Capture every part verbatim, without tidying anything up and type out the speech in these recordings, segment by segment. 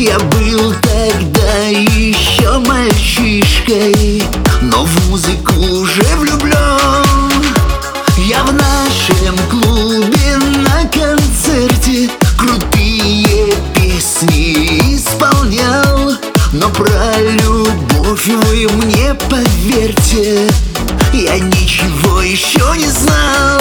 Я был тогда еще мальчишкой, но в музыку уже влюблен. Я в нашем клубе на концерте крутые песни исполнял, но про любовь вы мне поверьте, я ничего еще не знал.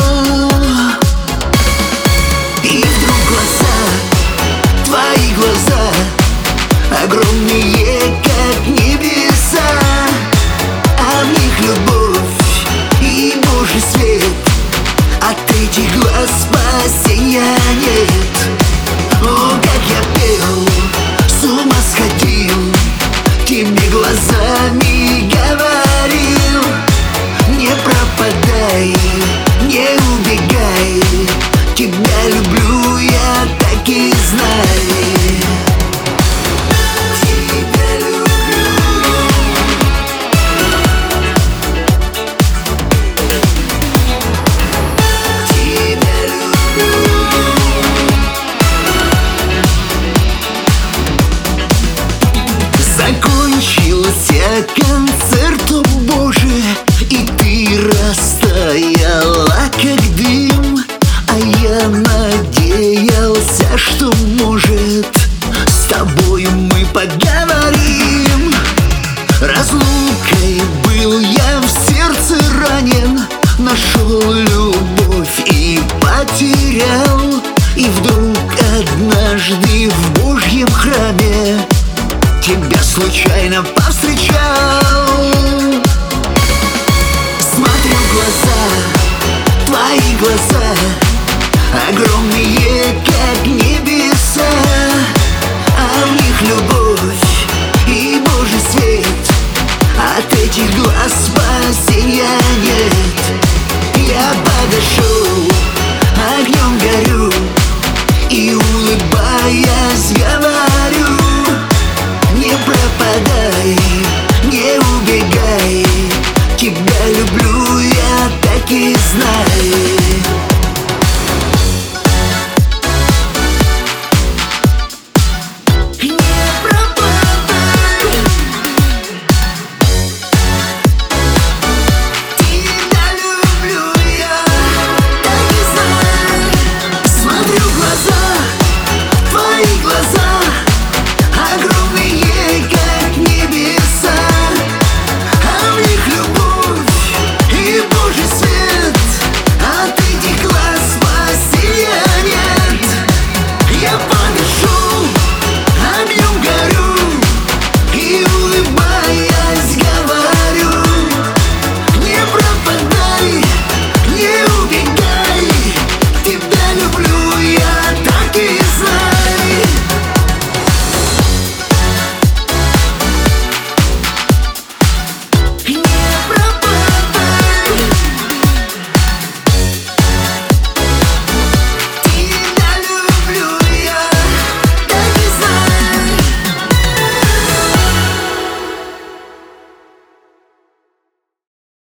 И вдруг глаза, твои глаза, огромные, как небеса, а в них любовь и Божий свет. От этих глаз спасения нет. О, как я пел, с ума сходил, тебе глазами говорил: не пропадай, не убегай, тебя люблю я, так и знай. Закончился концерт, о Боже, и ты растаяла, как дым. А я надеялся, что, может, с тобой мы поговорим. Разлукой был я в сердце ранен, нашел любовь и потерял. И вдруг однажды в Божьем храме тебя случайно повстречал. Смотрю в глаза, твои глаза, огромные, как небеса, а в них любовь и Божий свет. От этих глаз спасения нет.